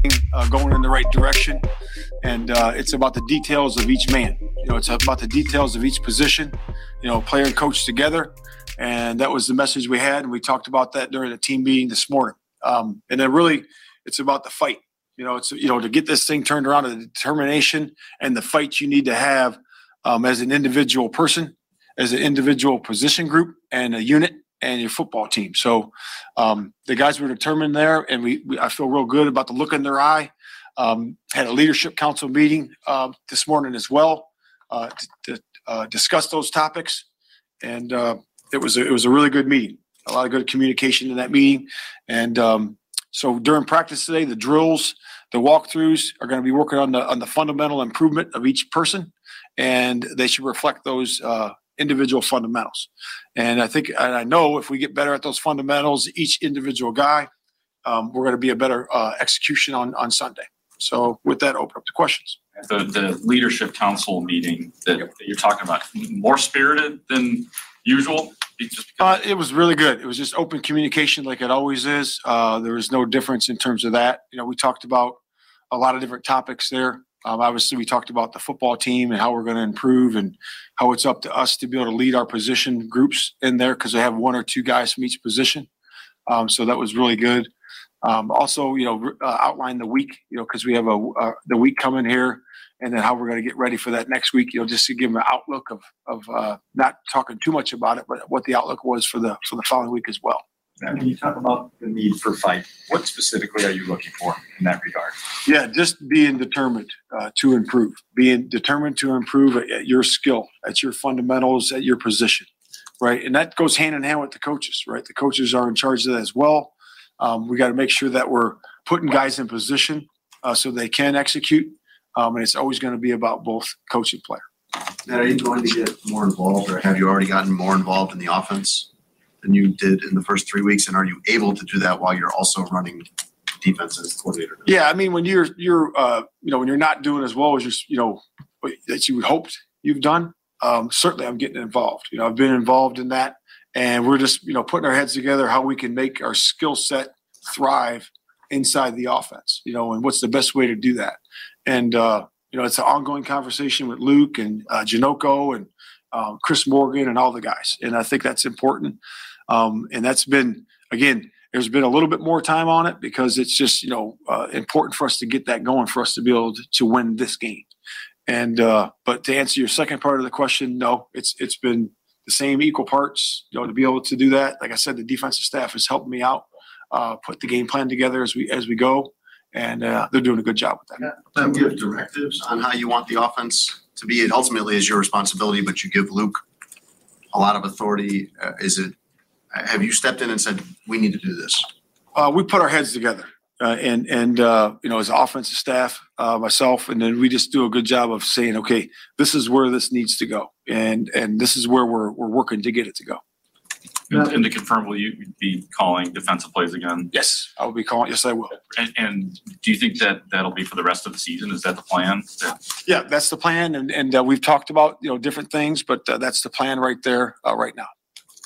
going in the right direction. And it's about the details of each man. It's about the details of each position, player and coach together. And that was the message we had. And we talked about that during the team meeting this morning. And then really it's about the fight. It's, to get this thing turned around, the determination and the fight you need to have as an individual person, as an individual position group and a unit and your football team. So the guys were determined there, and I feel real good about the look in their eye. Had a leadership council meeting this morning as well to discuss those topics. And it was a really good meeting, a lot of good communication in that meeting. And so during practice today, the drills, the walkthroughs are going to be working on the fundamental improvement of each person, and they should reflect those individual fundamentals. And I know if we get better at those fundamentals, each individual guy, we're going to be a better execution on Sunday. So with that, open up to questions. The leadership council meeting that you're talking about, more spirited than usual? It was really good. It was just open communication like it always is. There was no difference in terms of that. We talked about a lot of different topics there. Obviously, we talked about the football team and how we're going to improve and how it's up to us to be able to lead our position groups in there because they have one or two guys from each position. So that was really good. Also, outline the week, because we have the week coming here, and then how we're going to get ready for that next week. Just to give them an outlook of not talking too much about it, but what the outlook was for the following week as well. And when you talk about the need for fight, what specifically are you looking for in that regard? Yeah, just being determined to improve, being determined to improve at your skill, at your fundamentals, at your position, right? And that goes hand in hand with the coaches, right? The coaches are in charge of that as well. We got to make sure that we're putting guys in position so they can execute. And it's always going to be about both coach and player. Now, are you going to get more involved, or have you already gotten more involved in the offense than you did in the first 3 weeks? And are you able to do that while you're also running defense as coordinator? Yeah, I mean, when you're when you're not doing as well as that you would hoped you've done, certainly I'm getting involved. I've been involved in that, and we're just putting our heads together how we can make our skill set thrive inside the offense. And what's the best way to do that? And it's an ongoing conversation with Luke and Janoko and Chris Morgan and all the guys, and I think that's important. And that's been, again, there's been a little bit more time on it because it's just, important for us to get that going for us to be able to win this game. And, but to answer your second part of the question, no, it's been the same equal parts, to be able to do that. Like I said, the defensive staff has helped me out, put the game plan together as we go. And they're doing a good job with that. Give directives on how you want the offense to be. It ultimately is your responsibility, but you give Luke a lot of authority. Have you stepped in and said, we need to do this? We put our heads together and as an offensive staff, myself, and then we just do a good job of saying, okay, this is where this needs to go. And this is where we're working to get it to go. And to confirm, will you be calling defensive plays again? Yes, I will be calling. Yes, I will. And do you think that that'll be for the rest of the season? Is that the plan? Yeah, that's the plan. And we've talked about, different things, but that's the plan right there right now.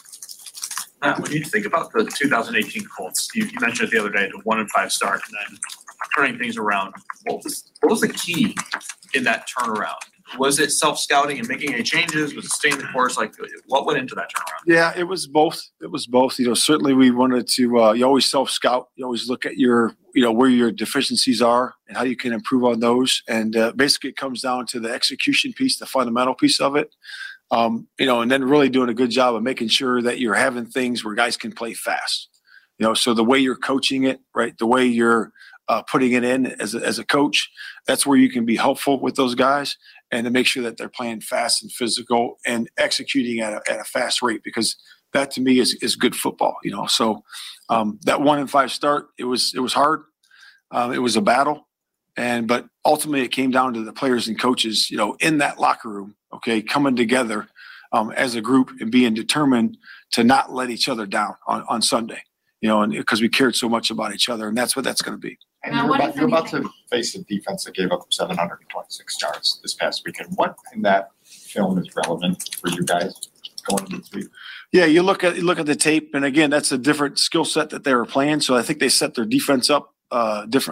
When you think about the 2018 Colts, you mentioned it the other day, the 1-5 start and then turning things around. What was the key in that turnaround? Was it self-scouting and making any changes? Was it staying the course? Like, what went into that turnaround? Yeah, it was both. Certainly we wanted to, you always self-scout. You always look at your, where your deficiencies are and how you can improve on those. And basically it comes down to the execution piece, the fundamental piece of it. And then really doing a good job of making sure that you're having things where guys can play fast. So the way you're coaching it, right, the way you're putting it in as a coach, that's where you can be helpful with those guys and to make sure that they're playing fast and physical and executing at a fast rate, because that to me is good football. So that 1-5 start, it was hard. It was a battle. But ultimately it came down to the players and coaches, in that locker room, okay, coming together as a group and being determined to not let each other down on Sunday, and because we cared so much about each other, and that's what that's going to be. And you're about to face a defense that gave up 726 yards this past weekend. What in that film is relevant for you guys going into this week? Yeah, you look at the tape, and again, that's a different skill set that they were playing. So I think they set their defense up differently.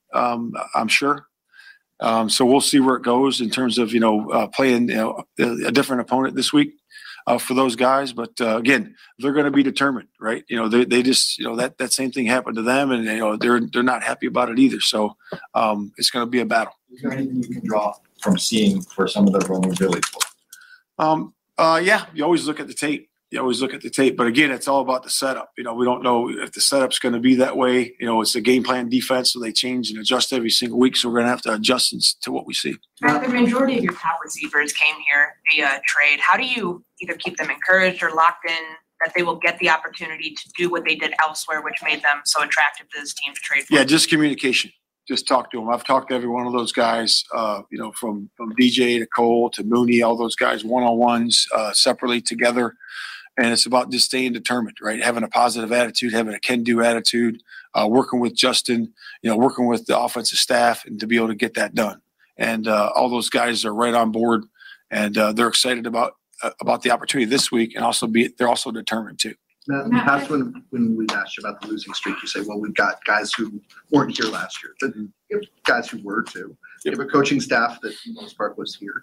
I'm sure. So we'll see where it goes in terms of, playing, a different opponent this week for those guys. But again, they're going to be determined, right? They just, that same thing happened to them, and they're not happy about it either. So it's going to be a battle. Is there anything you can draw from seeing where some of the vulnerabilities were? Yeah, you always look at the tape. But again, it's all about the setup. We don't know if the setup's going to be that way. It's a game plan defense, so they change and adjust every single week. So we're going to have to adjust to what we see. The majority of your top receivers came here via trade. How do you either keep them encouraged or locked in that they will get the opportunity to do what they did elsewhere, which made them so attractive to this team to trade for? Yeah, just communication. Just talk to them. I've talked to every one of those guys, from DJ to Cole to Mooney, all those guys one-on-ones, separately together. And it's about just staying determined, right? Having a positive attitude, having a can-do attitude, working with Justin, working with the offensive staff, and to be able to get that done. And all those guys are right on board, and they're excited about the opportunity this week, and they're also determined too. Now, in the past, when we asked you about the losing streak, you say, well, we've got guys who weren't here last year, but you have guys who were too. You have a coaching staff that, for the most part, was here.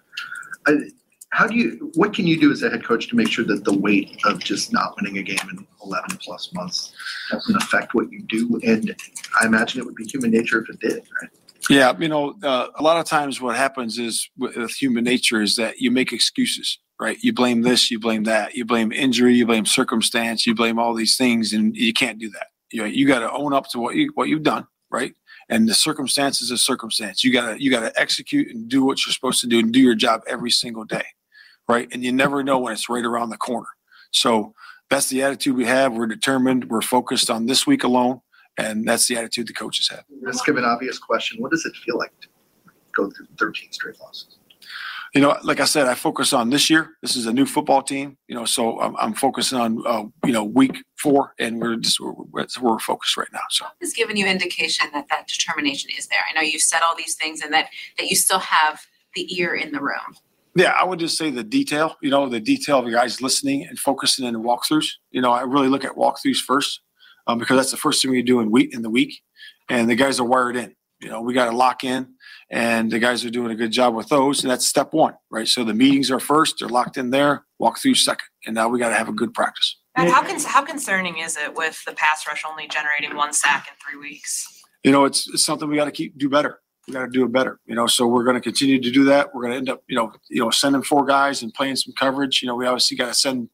What can you do as a head coach to make sure that the weight of just not winning a game in 11 plus months doesn't affect what you do? And I imagine it would be human nature if it did, right? Yeah, a lot of times what happens is with human nature is that you make excuses, right? You blame this, you blame that, you blame injury, you blame circumstance, you blame all these things, and you can't do that. You got to own up to what you've done, right? And the circumstance is a circumstance. You got to execute and do what you're supposed to do and do your job every single day, right? And you never know when it's right around the corner. So that's the attitude we have. We're determined. We're focused on this week alone. And that's the attitude the coaches have. Let's give an obvious question. What does it feel like to go through 13 straight losses? Like I said, I focus on this year. This is a new football team, so I'm focusing on, week 4, and that's where we're focused right now. So has given you indication that determination is there. I know you've said all these things and that you still have the ear in the room. Yeah, I would just say the detail, the detail of the guys listening and focusing in the walkthroughs. I really look at walkthroughs first. Because that's the first thing we do in the week, and the guys are wired in. We got to lock in, and the guys are doing a good job with those, and that's step 1, right? So the meetings are first; they're locked in there. Walk through second, and now we got to have a good practice. And how concerning is it with the pass rush only generating 1 sack in 3 weeks? It's something we got to do better. We got to do it better. So we're going to continue to do that. We're going to end up, sending 4 guys and playing some coverage. We obviously got to send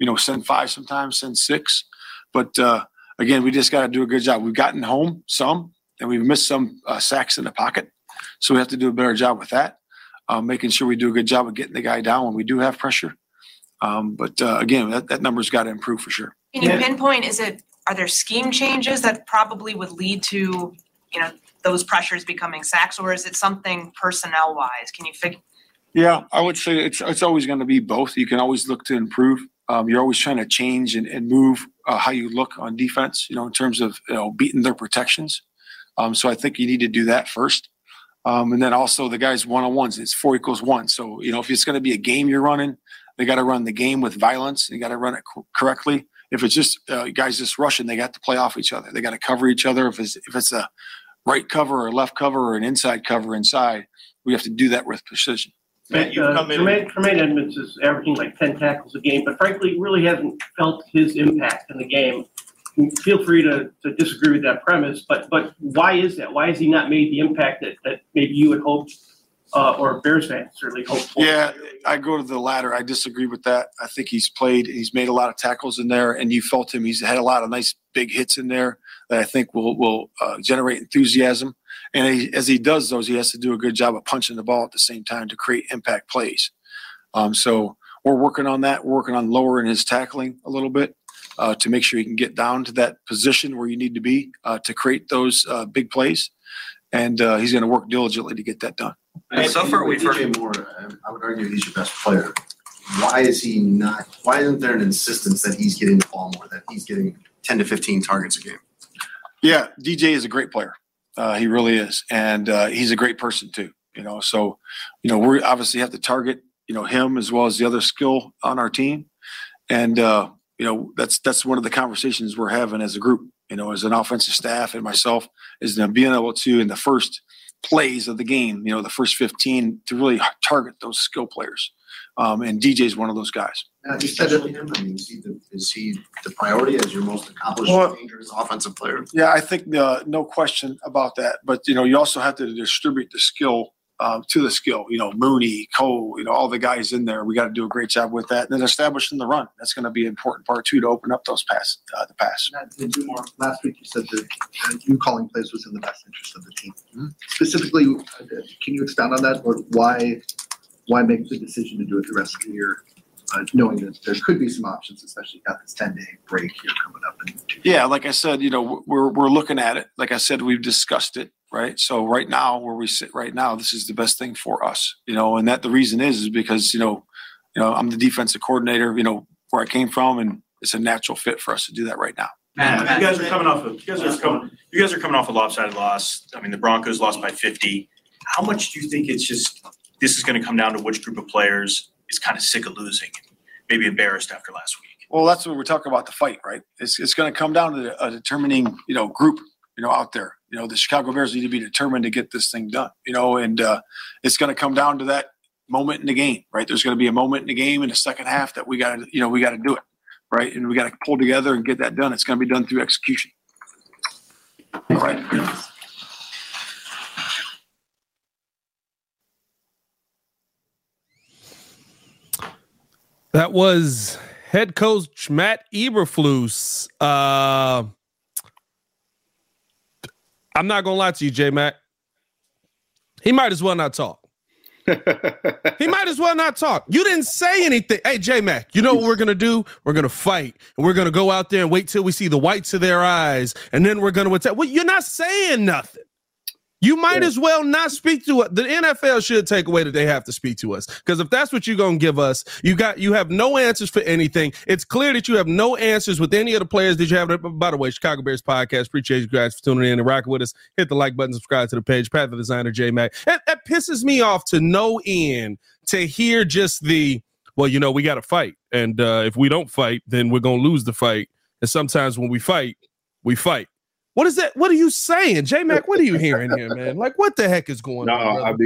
5 sometimes, send 6, but. Again, we just got to do a good job. We've gotten home some, and we've missed some sacks in the pocket. So we have to do a better job with that, making sure we do a good job of getting the guy down when we do have pressure. But again, that number's got to improve for sure. Can you pinpoint, are there scheme changes that probably would lead to, those pressures becoming sacks, or is it something personnel-wise? Can you figure? Yeah, I would say it's always going to be both. You can always look to improve. You're always trying to change and move how you look on defense, in terms of beating their protections. So I think you need to do that first. And then also the guys one-on-ones, it's 4 = 1. So, if it's going to be a game you're running, they got to run the game with violence. They got to run it correctly. If it's just guys just rushing, they got to play off each other. They got to cover each other. If it's a right cover or left cover or an inside cover inside, we have to do that with precision. Matt, Tremaine Edmonds is averaging like 10 tackles a game, but frankly really hasn't felt his impact in the game. Feel free to disagree with that premise, but why is that? Why has he not made the impact that maybe you had hoped, or Bears fans certainly hoped for? Yeah, I go to the latter. I disagree with that. I think he's made a lot of tackles in there, and you felt him. He's had a lot of nice big hits in there that I think will generate enthusiasm. And as he does those, he has to do a good job of punching the ball at the same time to create impact plays. So we're working on that. We're working on lowering his tackling a little bit to make sure he can get down to that position where you need to be to create those big plays. And he's going to work diligently to get that done. And so far we've heard DJ Moore, I would argue he's your best player. Why isn't there an insistence that he's getting the ball more, that he's getting 10 to 15 targets a game? Yeah, DJ is a great player. He really is. And he's a great person too, So, we obviously have to target, him as well as the other skill on our team. And, that's one of the conversations we're having as a group, as an offensive staff and myself, is being able to, in the first plays of the game, the first 15, to really target those skill players. And DJ's one of those guys. You said him. I mean, is he the priority as your most accomplished, dangerous offensive player? Yeah, I think no question about that. But you also have to distribute the skill to the skill. Mooney, Cole, all the guys in there. We got to do a great job with that, and then establishing the run. That's going to be an important part too, to open up those pass. The pass. Last week you said that you calling plays was in the best interest of the team. Mm-hmm. Specifically, can you expound on that? Or why make the decision to do it the rest of the year, knowing that there could be some options, especially got this 10-day break here coming up? Yeah, like I said, we're looking at it. Like I said, we've discussed it, right? So right now, where we sit right now, this is the best thing for us, and that the reason is because I'm the defensive coordinator, where I came from, and it's a natural fit for us to do that right now. You guys are coming off a lopsided loss. I mean, the Broncos lost by 50. How much do you think it's just this is going to come down to which group of players is kind of sick of losing, maybe embarrassed after last week? Well, that's what we're talking about, the fight, right? It's going to come down to a determining, group, out there. The Chicago Bears need to be determined to get this thing done, and it's going to come down to that moment in the game, right? There's going to be a moment in the game in the second half that we got to do it, right? And we got to pull together and get that done. It's going to be done through execution. All right. That was head coach Matt Eberflus. I'm not going to lie to you, J-Mac. He might as well not talk. He might as well not talk. You didn't say anything. Hey, J-Mac, you know what we're going to do? We're going to fight. And we're going to go out there and wait till we see the whites of their eyes. And then we're going to attack. Well, you're not saying nothing. You might as well not speak to us. The NFL should take away that they have to speak to us. Because if that's what you're going to give us, you have no answers for anything. It's clear that you have no answers with any of the players that you have. By the way, Chicago Bears Podcast. Appreciate you guys for tuning in and rocking with us. Hit the like button, subscribe to the page. Pat the Designer, J-Mac. That pisses me off to no end to hear just we got to fight. And if we don't fight, then we're going to lose the fight. And sometimes when we fight, we fight. What is that? What are you saying, J-Mac? What are you hearing here, man? Like, what the heck is going on? No,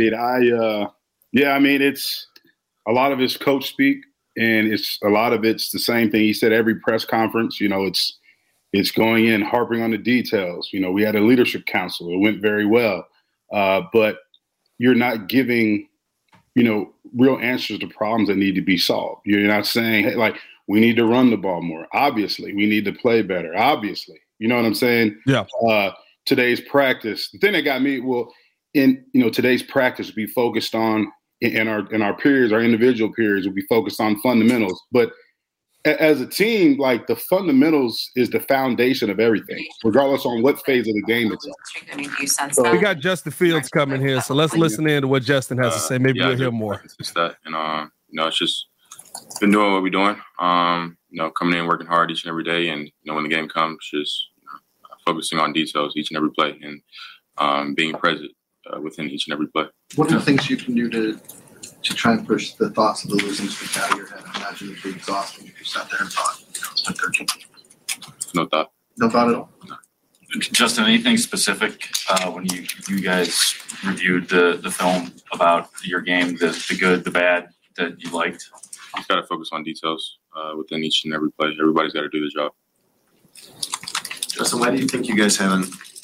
I mean, it's a lot of it's coach speak, and it's a lot of it's the same thing he said every press conference. It's going in, harping on the details. We had a leadership council. It went very well, but you're not giving, real answers to problems that need to be solved. You're not saying, hey, like, we need to run the ball more. Obviously, we need to play better. Obviously. You know what I'm saying? Yeah. Today's practice, the thing that got me, today's practice will be focused on in our periods, our individual periods will be focused on fundamentals. But as a team, like, the fundamentals is the foundation of everything, regardless on what phase of the game it's on. So we got Justin Fields coming here, so let's listen in to what Justin has to say. Maybe we'll hear more. It's that, and it's just been doing what we're doing. Coming in, working hard each and every day, and when the game comes, just focusing on details each and every play, and being present within each and every play. What are the things you can do to try and push the thoughts of the losing streak out of your head? I imagine it'd be exhausting if you sat there and thought, it's been 13 games. No thought. No thought at all? No. Justin, anything specific when you guys reviewed the film about your game, the good, the bad that you liked? You've got to focus on details within each and every play. Everybody's got to do the job. Justin, why do you think you guys haven't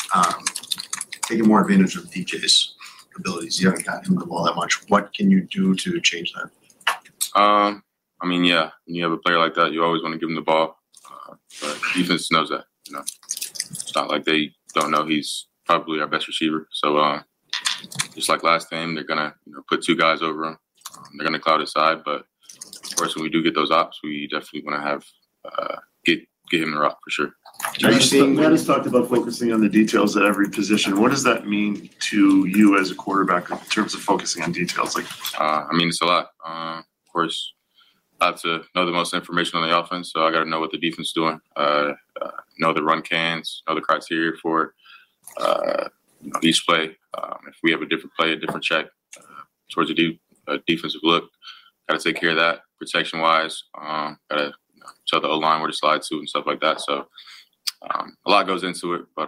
taken more advantage of DJ's abilities? You haven't gotten him the ball that much. What can you do to change that? When you have a player like that, you always want to give him the ball. But defense knows that. It's not like they don't know he's probably our best receiver. So just like last game, they're gonna put two guys over him. They're gonna cloud his side, but of course, when we do get those ops, we definitely want to have get him the rock for sure. Matt has talked about focusing on the details at every position. What does that mean to you as a quarterback in terms of focusing on details? It's a lot. Of course, I have to know the most information on the offense, so I got to know what the defense is doing. Know the run cans, know the criteria for each play. If we have a different play, a different check towards a defensive look, got to take care of that protection-wise. Got to tell the O-line where to slide to and stuff like that. So a lot goes into it, but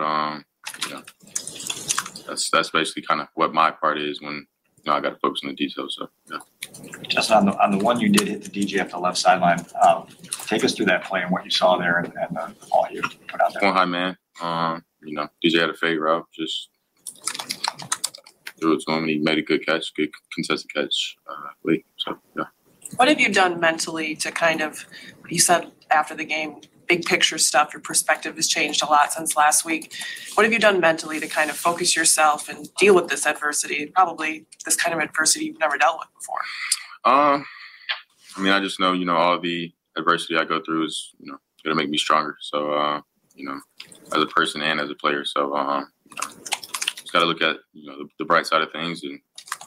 that's basically kind of what my part is when I got to focus on the details. So yeah. Just on the one you did hit the DJ up the left sideline, take us through that play and what you saw there and the ball you put out there. One high man, DJ had a fade route, just threw it to him and he made a good catch, good contested catch late. So yeah. What have you done mentally to kind of, you said after the game, big picture stuff, your perspective has changed a lot since last week. What have you done mentally to kind of focus yourself and deal with this adversity, probably this kind of adversity you've never dealt with before? I I just know, all the adversity I go through is, going to make me stronger. So, as a person and as a player. So, just got to look at, the bright side of things and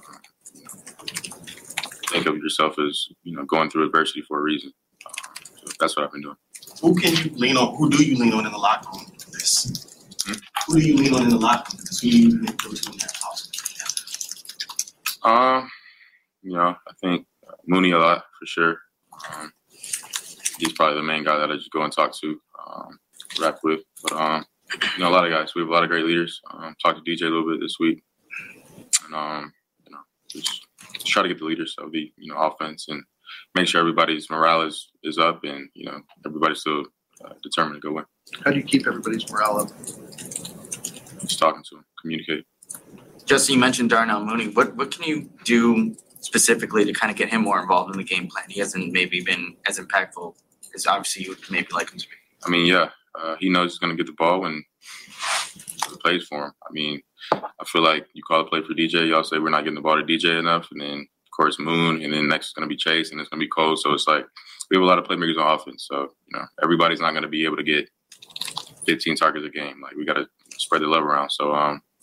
think of yourself as, going through adversity for a reason. So that's what I've been doing. Who can you lean on? Who do you lean on in the locker room for this? Who do you lean on in the locker room for this? Who do you go to in that house? I think Mooney a lot for sure. He's probably the main guy that I just go and talk to, rap with. But a lot of guys. We have a lot of great leaders. Talked to DJ a little bit this week, and just try to get the leaders of the offense and make sure everybody's morale is up and everybody's still determined to go win. How do you keep everybody's morale up? Just talking to them, communicate. Justin, you mentioned Darnell Mooney. What can you do specifically to kind of get him more involved in the game plan? He hasn't maybe been as impactful as obviously you would maybe like him to be. He knows he's going to get the ball when the plays for him. I feel like you call a play for DJ, y'all say we're not getting the ball to DJ enough, and then of course Moon, and then next is going to be Chase, and it's going to be Cole. So it's like we have a lot of playmakers on offense. So everybody's not going to be able to get 15 targets a game. Like we got to spread the love around. So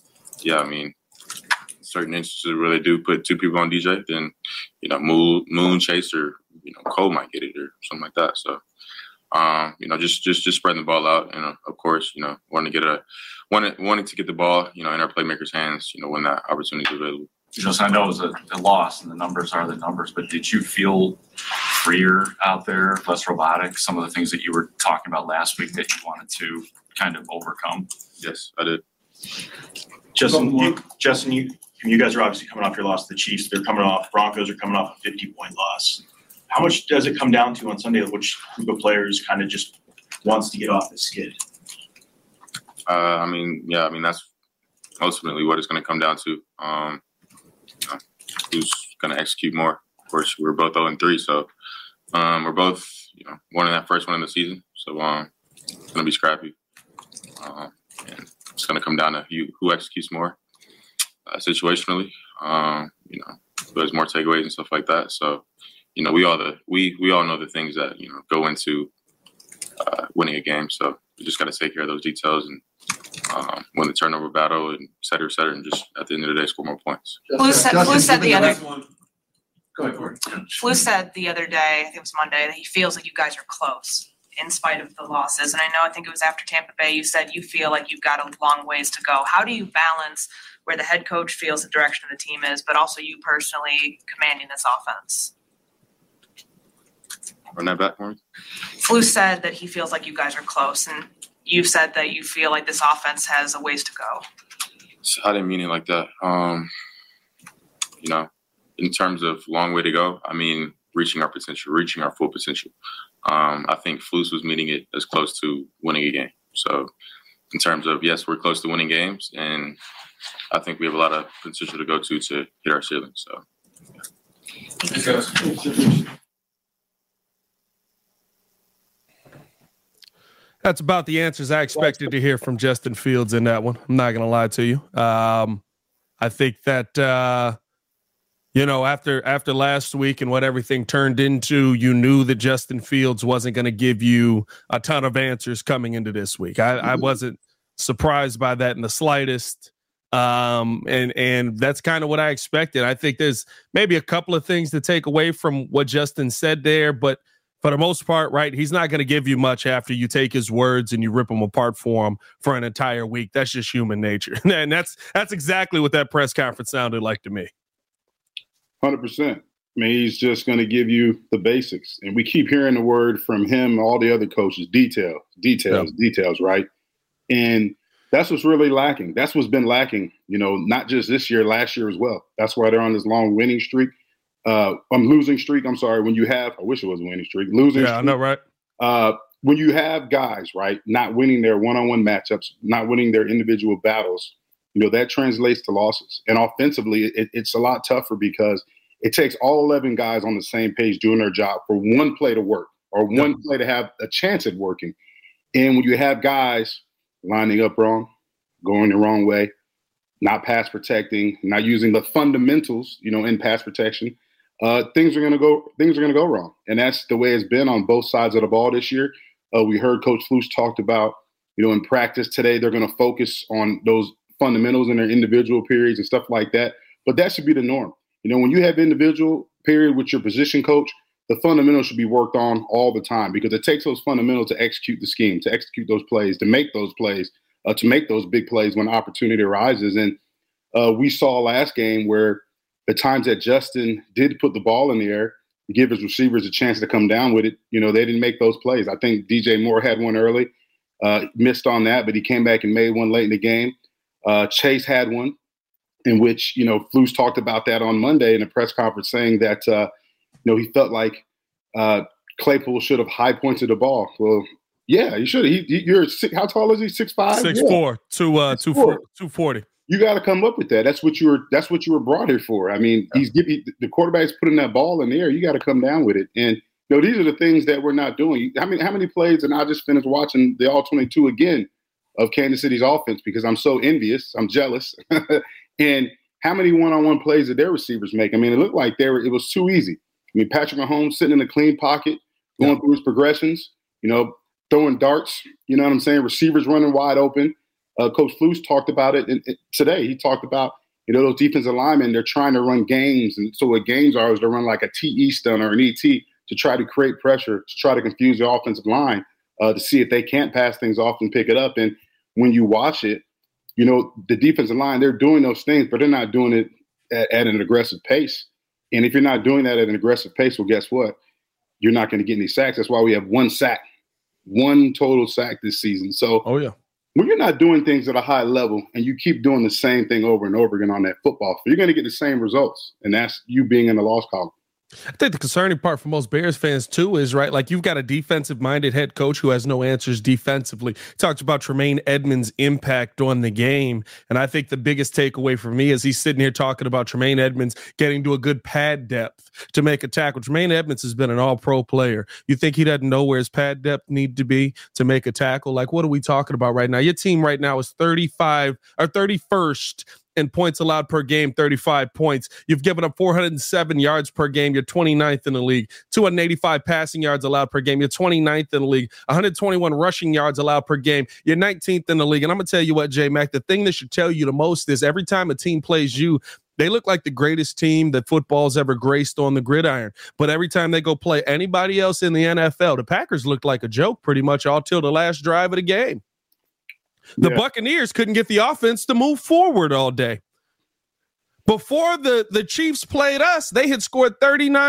certain instances where they do put two people on DJ, then Moon, Chase, or Cole might get it or something like that. So just spreading the ball out, and of course wanting to get the ball in our playmakers' hands when that opportunity is available. I know it was a loss and the numbers are the numbers, but did you feel freer out there, less robotic, some of the things that you were talking about last week that you wanted to kind of overcome? Yes, I did. Justin, you guys are obviously coming off your loss to the Chiefs. Broncos are coming off a 50-point loss. How much does it come down to on Sunday of which group of players kind of just wants to get off the skid? That's ultimately what it's going to come down to. Who's going to execute more? Of course, we're both 0-3, so we're both, one in that first one in the season. So it's going to be scrappy. And it's going to come down to who executes more situationally. Who has more takeaways and stuff like that. So, we all know the things that go into winning a game. So we just got to take care of those details and win the turnover battle and et cetera, and just at the end of the day score more points. Flus said the other. Go ahead, Corey. Flus said the other day, I think it was Monday, that he feels like you guys are close in spite of the losses. And I think it was after Tampa Bay, you said you feel like you've got a long ways to go. How do you balance where the head coach feels the direction of the team is, but also you personally commanding this offense? Run that back for me. Flus said that he feels like you guys are close, and you've said that you feel like this offense has a ways to go. So I didn't mean it like that. In terms of long way to go, reaching our potential, reaching our full potential. I think Flus was meaning it as close to winning a game. So in terms of, yes, we're close to winning games, and I think we have a lot of potential to go to hit our ceiling. So That's about the answers I expected to hear from Justin Fields in that one. I'm not going to lie to you. I think that, after last week and what everything turned into, you knew that Justin Fields wasn't going to give you a ton of answers coming into this week. I wasn't surprised by that in the slightest. And that's kind of what I expected. I think there's maybe a couple of things to take away from what Justin said there, but for the most part, right, he's not going to give you much after you take his words and you rip them apart for him for an entire week. That's just human nature. And that's exactly what that press conference sounded like to me. 100%. I mean, he's just going to give you the basics. And we keep hearing the word from him, all the other coaches, details, right? And that's what's really lacking. That's what's been lacking, not just this year, last year as well. That's why they're on this long winning streak. Losing streak. I'm sorry. When you have, I wish it was a winning streak. Losing streak. I know, right? When you have guys, right, not winning their one-on-one matchups, not winning their individual battles, that translates to losses. And offensively, it's a lot tougher because it takes all 11 guys on the same page doing their job for one play to work or one play to have a chance at working. And when you have guys lining up wrong, going the wrong way, not pass protecting, not using the fundamentals, in pass protection, things are going to go wrong. And that's the way it's been on both sides of the ball this year. We heard Coach Flus talked about, in practice today, they're going to focus on those fundamentals in their individual periods and stuff like that. But that should be the norm. When you have individual period with your position coach, the fundamentals should be worked on all the time because it takes those fundamentals to execute the scheme, to execute those plays, to make those plays, to make those big plays when opportunity arises. And we saw last game where the times that Justin did put the ball in the air, to give his receivers a chance to come down with it, they didn't make those plays. I think DJ Moore had one early, missed on that, but he came back and made one late in the game. Chase had one in which, Flus talked about that on Monday in a press conference saying that, he felt like Claypool should have high pointed the ball. Well, yeah, he should have. How tall is he? 6'5"? 6'4", 240. You got to come up with that. That's what you were brought here for. I mean, the quarterback's putting that ball in the air. You got to come down with it. And these are the things that we're not doing. How many plays? And I just finished watching the All-22 again of Kansas City's offense because I'm so envious. I'm jealous. And how many one-on-one plays did their receivers make? I mean, it looked like it was too easy. I mean, Patrick Mahomes sitting in a clean pocket, going through his progressions, throwing darts, you know what I'm saying? Receivers running wide open. Coach Flus talked about it today. He talked about, those defensive linemen, they're trying to run games. And so what games are is to run like a TE stun or an ET to try to create pressure, to try to confuse the offensive line, to see if they can't pass things off and pick it up. And when you watch it, the defensive line, they're doing those things, but they're not doing it at an aggressive pace. And if you're not doing that at an aggressive pace, well, guess what? You're not going to get any sacks. That's why we have one total sack this season. So when you're not doing things at a high level and you keep doing the same thing over and over again on that football field, you're going to get the same results. And that's you being in the loss column. I think the concerning part for most Bears fans too is like you've got a defensive-minded head coach who has no answers defensively. Talked about Tremaine Edmonds' impact on the game, and I think the biggest takeaway for me is he's sitting here talking about Tremaine Edmonds getting to a good pad depth to make a tackle. Tremaine Edmonds has been an all-pro player. You think he doesn't know where his pad depth need to be to make a tackle? Like, what are we talking about right now? Your team right now is 31st in points allowed per game, 35 points. You've given up 407 yards per game. You're 29th in the league. 285 passing yards allowed per game. You're 29th in the league. 121 rushing yards allowed per game. You're 19th in the league. And I'm going to tell you what, J-Mac, the thing that should tell you the most is every time a team plays you, they look like the greatest team that football's ever graced on the gridiron. But every time they go play anybody else in the NFL, the Packers looked like a joke pretty much all till the last drive of the game. The Buccaneers couldn't get the offense to move forward all day. Before the Chiefs played us, they had scored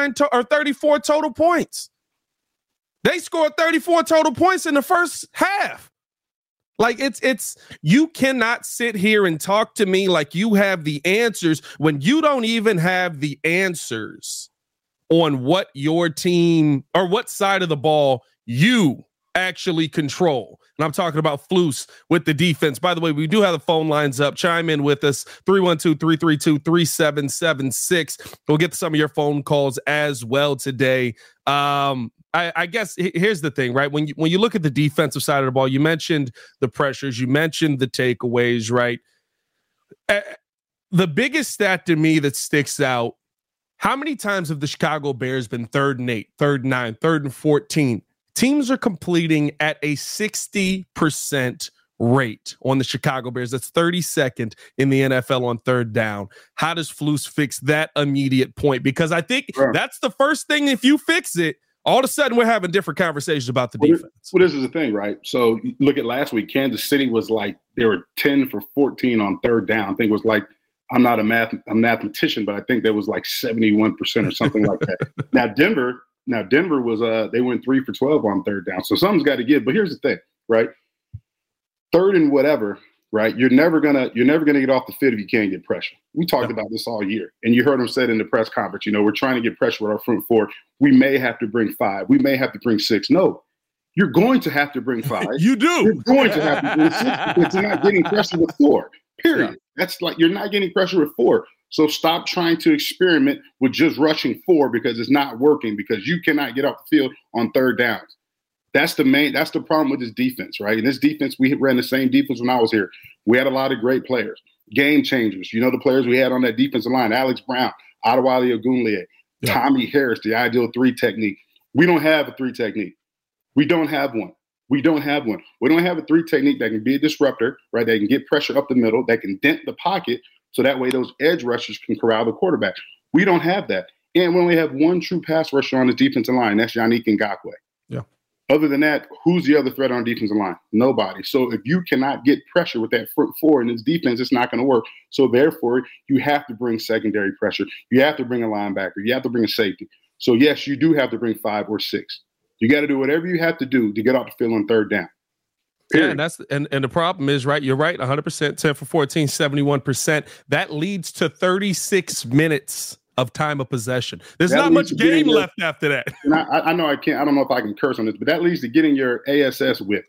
34 total points. They scored 34 total points in the first half. Like it's you cannot sit here and talk to me like you have the answers when you don't even have the answers on what your team or what side of the ball you actually control. And I'm talking about Flus with the defense. By the way, we do have the phone lines up. Chime in with us, 312-332-3776. We'll get to some of your phone calls as well today. I guess here's the thing, right? When you look at the defensive side of the ball, you mentioned the pressures, you mentioned the takeaways, right? The biggest stat to me that sticks out, how many times have the Chicago Bears been 3rd and 8, 3rd and 9, 3rd and 14? Teams are completing at a 60% rate on the Chicago Bears. That's 32nd in the NFL on 3rd down. How does Flus fix that immediate point? Because I think that's the first thing. If you fix it, all of a sudden we're having different conversations about the defense. Well, this is the thing, right? So look at last week. Kansas City was like, they were 10 for 14 on 3rd down. I think it was like I'm not a mathematician, but I think that was like 71% or something like that. Now Denver was they went 3 for 12 on third down. So something's got to give. But here's the thing, right? Third and whatever, right? You're never gonna get off the field if you can't get pressure. We talked about this all year, and you heard him say it in the press conference. We're trying to get pressure with our front four. We may have to bring 5. We may have to bring 6. No, you're going to have to bring 5. You do. You're going to have to bring 6 because you're not getting pressure with 4. Period. Yeah. That's like you're not getting pressure with 4. So stop trying to experiment with just rushing 4 because it's not working because you cannot get off the field on third downs. That's the problem with this defense, right? And this defense, we ran the same defense when I was here. We had a lot of great players, game changers. The players we had on that defensive line, Alex Brown, Adewale Ogunleye, Tommy Harris, the ideal 3 technique. We don't have a 3 technique. We don't have one. We don't have a 3 technique that can be a disruptor, right? That can get pressure up the middle, that can dent the pocket, so that way those edge rushers can corral the quarterback. We don't have that. And we only have one true pass rusher on the defensive line. That's Yannick Ngakoue. Yeah. Other than that, who's the other threat on the defensive line? Nobody. So if you cannot get pressure with that front 4 in this defense, it's not going to work. So therefore, you have to bring secondary pressure. You have to bring a linebacker. You have to bring a safety. So yes, you do have to bring 5 or 6. You got to do whatever you have to do to get off the field on third down. Period. Yeah, and the problem is, right, you're right, 100%, 10 for 14, 71%. That leads to 36 minutes of time of possession. There's not much game left after that. And I know I can't. I don't know if I can curse on this, but that leads to getting your ASS whip.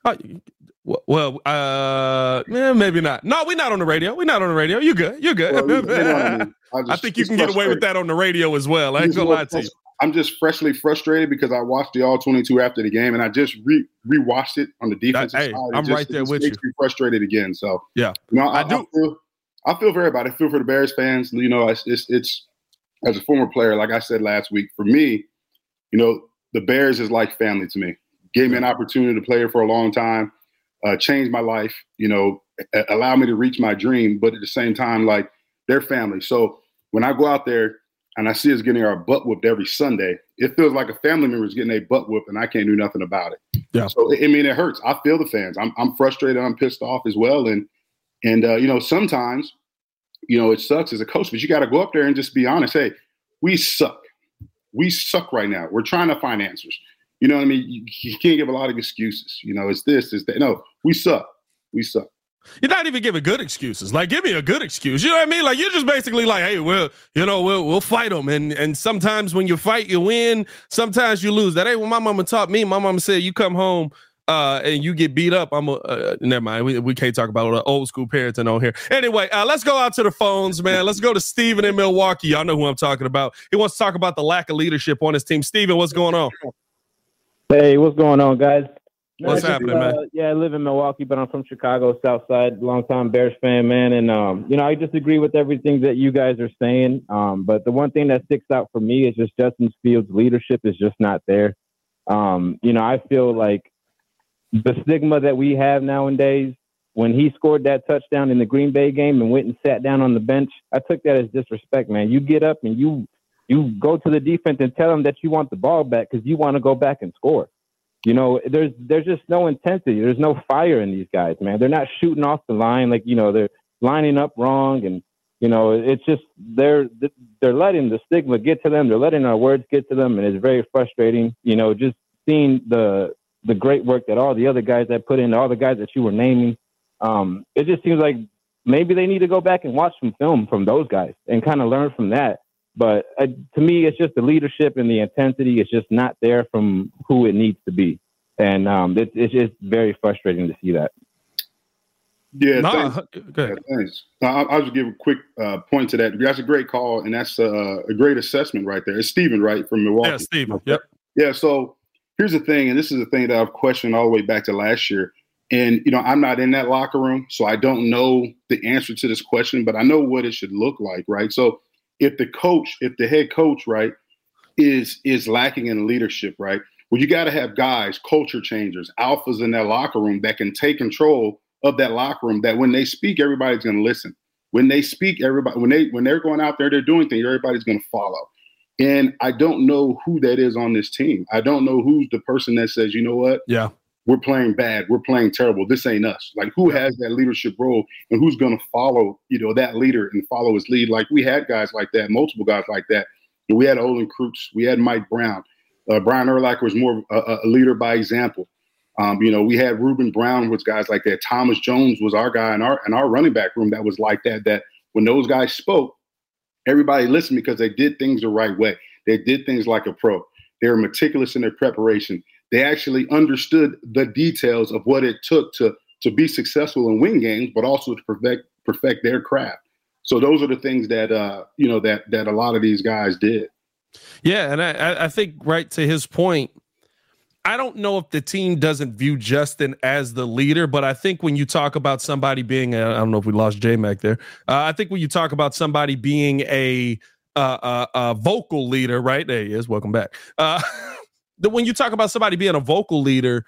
Well, maybe not. No, we're not on the radio. We're not on the radio. You good. You're good. Well, I think you can get away with that on the radio as well. I ain't gonna lie to you. I'm just freshly frustrated because I watched the All 22 after the game, and I just rewatched it on the defensive side. I'm right there with you. Makes me frustrated again. So yeah, I feel very bad. I feel for the Bears fans. It's as a former player, like I said last week, for me, the Bears is like family to me. Gave me an opportunity to play here for a long time, changed my life. Allowed me to reach my dream, but at the same time, like they're family. So when I go out there and I see us getting our butt whooped every Sunday, it feels like a family member is getting a butt whooped and I can't do nothing about it. Yeah. So, it hurts. I feel the fans. I'm frustrated. I'm pissed off as well. And sometimes, it sucks as a coach, but you got to go up there and just be honest. Hey, we suck. We suck right now. We're trying to find answers. You know what I mean? You can't give a lot of excuses. It's this, it's that. No, we suck. We suck. You're not even giving good excuses. Like, give me a good excuse. You know what I mean? Like, you're just basically like, hey, we'll fight them. And sometimes when you fight, you win. Sometimes you lose. That ain't what my mama taught me. My mama said, you come home and you get beat up. Never mind. We can't talk about old school parenting on here. Anyway, let's go out to the phones, man. Let's go to Steven in Milwaukee. Y'all know who I'm talking about. He wants to talk about the lack of leadership on his team. Steven, what's going on? Hey, what's going on, guys? What's happening, man? Yeah, I live in Milwaukee, but I'm from Chicago, South Side, longtime Bears fan, man. And, I disagree with everything that you guys are saying. But the one thing that sticks out for me is just Justin Fields' leadership is just not there. I feel like the stigma that we have nowadays, when he scored that touchdown in the Green Bay game and went and sat down on the bench, I took that as disrespect, man. You get up and you go to the defense and tell them that you want the ball back because you want to go back and score. There's just no intensity. There's no fire in these guys, man. They're not shooting off the line they're lining up wrong, and it's just they're letting the stigma get to them. They're letting our words get to them, and it's very frustrating. Just seeing the great work that all the other guys that put in, all the guys that you were naming. It just seems like maybe they need to go back and watch some film from those guys and kind of learn from that. But to me, it's just the leadership and the intensity is just not there from who it needs to be. And it's just very frustrating to see that. Yeah, thanks. I'll just give a quick point to that. That's a great call, and that's a great assessment right there. It's Steven, right, from Milwaukee. Yeah, Steven. Yep. Yeah, so here's the thing, and this is the thing that I've questioned all the way back to last year. And, I'm not in that locker room, so I don't know the answer to this question, but I know what it should look like, right? So if the head coach, right, is lacking in leadership, right, well, you got to have guys, culture changers, alphas in that locker room that can take control of that locker room, that when they speak, everybody's going to listen. When they speak, when they're going out there, they're doing things, everybody's going to follow. And I don't know who that is on this team. I don't know who's the person that says, you know what? Yeah. we're playing bad, we're playing terrible, this ain't us. Like, who has that leadership role and who's going to follow, that leader and follow his lead? Like, we had guys like that, multiple guys like that. We had Olin Kreutz, we had Mike Brown. Brian Urlacher was more a leader by example. We had Reuben Brown with guys like that. Thomas Jones was our guy in our running back room that was like that, that when those guys spoke, everybody listened because they did things the right way. They did things like a pro. They were meticulous in their preparation. They actually understood the details of what it took to be successful and win games, but also to perfect their craft. So those are the things that that a lot of these guys did. Yeah, and I think right to his point, I don't know if the team doesn't view Justin as the leader, but I think when you talk about somebody being I don't know if we lost J-Mac there. I think when you talk about somebody being a vocal leader, right? There he is. Welcome back. When you talk about somebody being a vocal leader,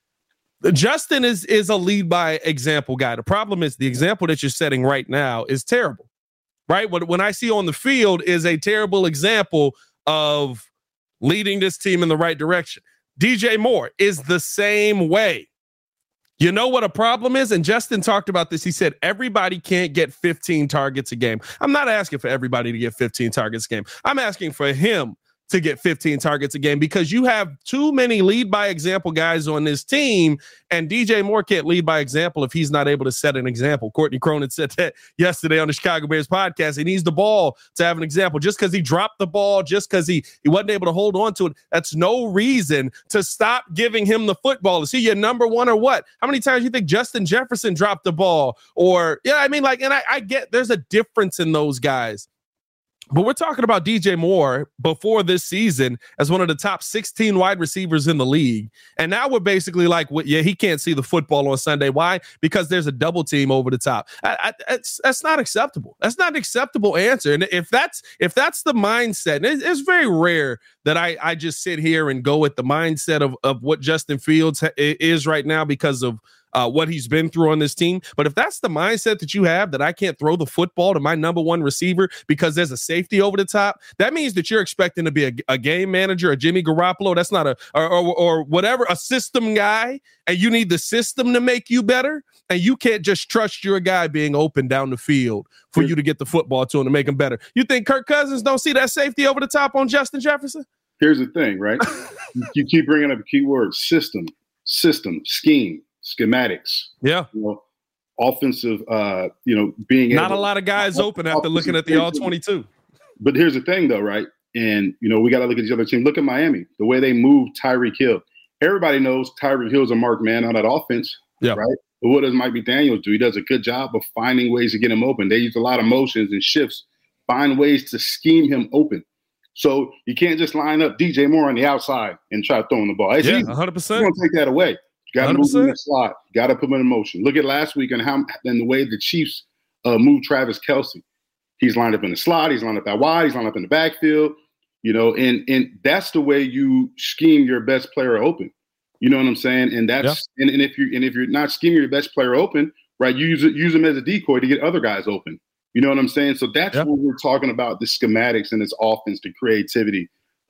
Justin is a lead by example guy. The problem is the example that you're setting right now is terrible, right? When I see on the field is a terrible example of leading this team in the right direction. DJ Moore is the same way. You know what a problem is? And Justin talked about this. He said, everybody can't get 15 targets a game. I'm not asking for everybody to get 15 targets a game. I'm asking for him to get 15 targets a game because you have too many lead by example guys on this team, and DJ Moore can't lead by example if he's not able to set an example. Courtney Cronin said that yesterday on the Chicago Bears podcast. He needs the ball to have an example. Just because he dropped the ball, just because he wasn't able to hold on to it, that's no reason to stop giving him the football. Is he your number one or what? How many times do you think Justin Jefferson dropped the ball? Or, and I get there's a difference in those guys. But we're talking about DJ Moore before this season as one of the top 16 wide receivers in the league. And now we're basically like, he can't see the football on Sunday. Why? Because there's a double team over the top. That's not acceptable. That's not an acceptable answer. And if that's the mindset, and it's very rare that I just sit here and go with the mindset of what Justin Fields is right now because of what he's been through on this team. But if that's the mindset that you have, that I can't throw the football to my number one receiver because there's a safety over the top, that means that you're expecting to be a game manager, a Jimmy Garoppolo. That's not or whatever, a system guy, and you need the system to make you better. And you can't just trust your guy being open down the field for you to get the football to him to make him better. You think Kirk Cousins don't see that safety over the top on Justin Jefferson? Here's the thing, right? You keep bringing up a key word: system, scheme, schematics. Yeah. Offensive, being not a lot of guys open after looking at the all 22. But here's the thing, though, right? And, we got to look at these other teams. Look at Miami, the way they moved Tyreek Hill. Everybody knows Tyreek Hill's a marked man on that offense, right? But what does Mike McDaniels do? He does a good job of finding ways to get him open. They use a lot of motions and shifts, find ways to scheme him open. So you can't just line up DJ Moore on the outside and try throwing the ball. It's easy. 100%. You're going to take that away. You got to move in the slot. Got to put him in motion. Look at last week and the way the Chiefs moved Travis Kelce. He's lined up in the slot. He's lined up out wide. He's lined up in the backfield. And that's the way you scheme your best player open. You know what I'm saying? And that's and if you're not scheming your best player open, right, you use him as a decoy to get other guys open. You know what I'm saying? So that's what we're talking about, the schematics in this offense, the creativity.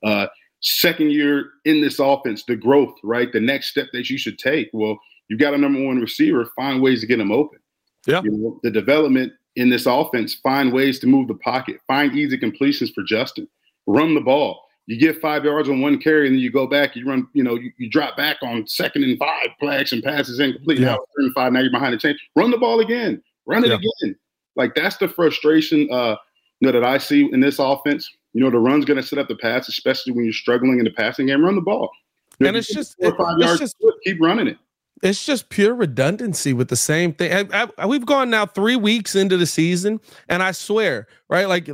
Second year in this offense, the growth, right? The next step that you should take. Well, you've got a number one receiver, find ways to get him open. Yeah. The development in this offense, find ways to move the pocket, find easy completions for Justin, run the ball. You get 5 yards on one carry, and then you go back, you run, you drop back on 2nd and 5, play action passes incomplete. Now 3rd and 5, now you're behind the chain. Run the ball again. Run it again. Like, that's the frustration that I see in this offense. The run's going to set up the pass, especially when you're struggling in the passing game. Run the ball. And it's just 4 or 5 yards, keep running it. It's just pure redundancy with the same thing. We've gone now 3 weeks into the season, and I swear, right, like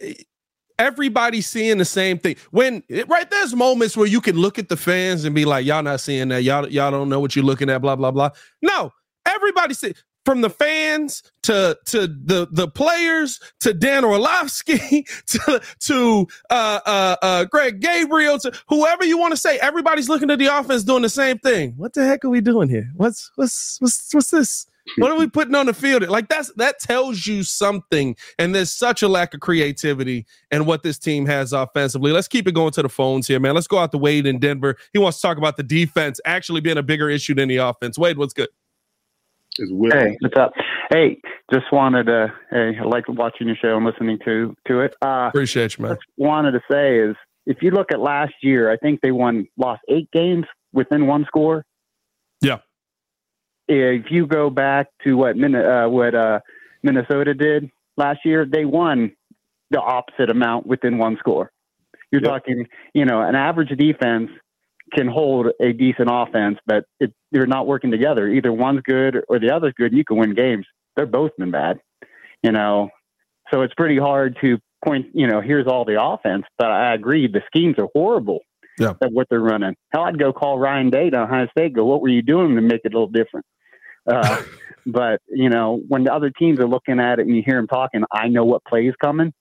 everybody's seeing the same thing. There's moments where you can look at the fans and be like, y'all not seeing that. Y'all don't know what you're looking at, blah, blah, blah. No, everybody see. From the fans to the players to Dan Orlovsky to Greg Gabriel to whoever you want to say, everybody's looking at the offense doing the same thing. What the heck are we doing here? What's this? What are we putting on the field? Like that tells you something. And there's such a lack of creativity in what this team has offensively. Let's keep it going to the phones here, man. Let's go out to Wade in Denver. He wants to talk about the defense actually being a bigger issue than the offense. Wade, what's good? Hey, what's up? Hey, just wanted to, I like watching your show and listening to it. Appreciate you, man. Just wanted to say is, if you look at last year, I think they lost 8 games within one score. Yeah. If you go back to what Minnesota did last year, they won the opposite amount within one score. You're talking, an average defense can hold a decent offense, but they're not working together. Either one's good or the other's good, and you can win games. They're both been bad, So it's pretty hard to point, here's all the offense. But I agree, the schemes are horrible at what they're running. Hell, I'd go call Ryan Day to Ohio State, what were you doing to make it a little different? But, when the other teams are looking at it and you hear them talking, I know what play is coming.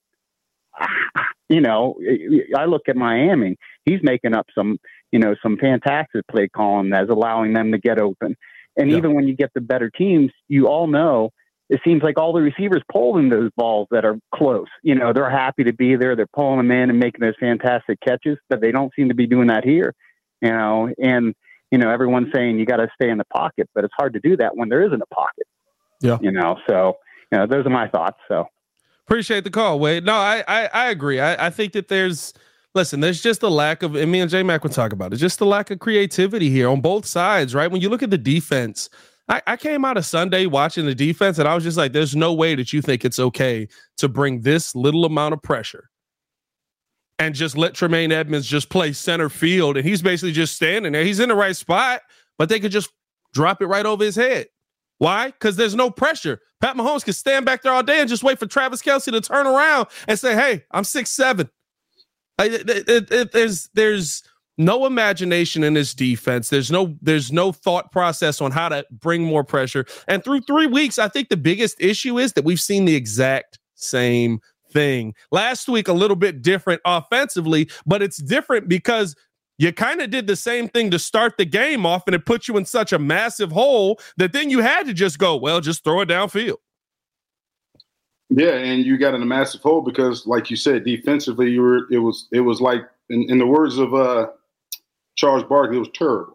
I look at Miami. He's making up some fantastic play calling that's allowing them to get open. And even when you get the better teams, you all know it seems like all the receivers pulling those balls that are close. They're happy to be there. They're pulling them in and making those fantastic catches, but they don't seem to be doing that here. And everyone's saying you got to stay in the pocket, but it's hard to do that when there isn't a pocket. Yeah. So those are my thoughts. So. Appreciate the call, Wade. No, I agree. I think that there's just a lack of, and me and J-Mac would talk about it, just the lack of creativity here on both sides, right? When you look at the defense, I came out of Sunday watching the defense, and I was just like, there's no way that you think it's okay to bring this little amount of pressure and just let Tremaine Edmonds just play center field, and he's basically just standing there. He's in the right spot, but they could just drop it right over his head. Why? Because there's no pressure. Pat Mahomes can stand back there all day and just wait for Travis Kelce to turn around and say, hey, I'm 6'7". There's no imagination in this defense. There's no thought process on how to bring more pressure. And through 3 weeks, I think the biggest issue is that we've seen the exact same thing. Last week, a little bit different offensively, but it's different because you kind of did the same thing to start the game off, and it put you in such a massive hole that then you had to just go, well, just throw it downfield. Yeah, and you got in a massive hole because, like you said, defensively, it was like, in the words of Charles Barkley, it was terrible.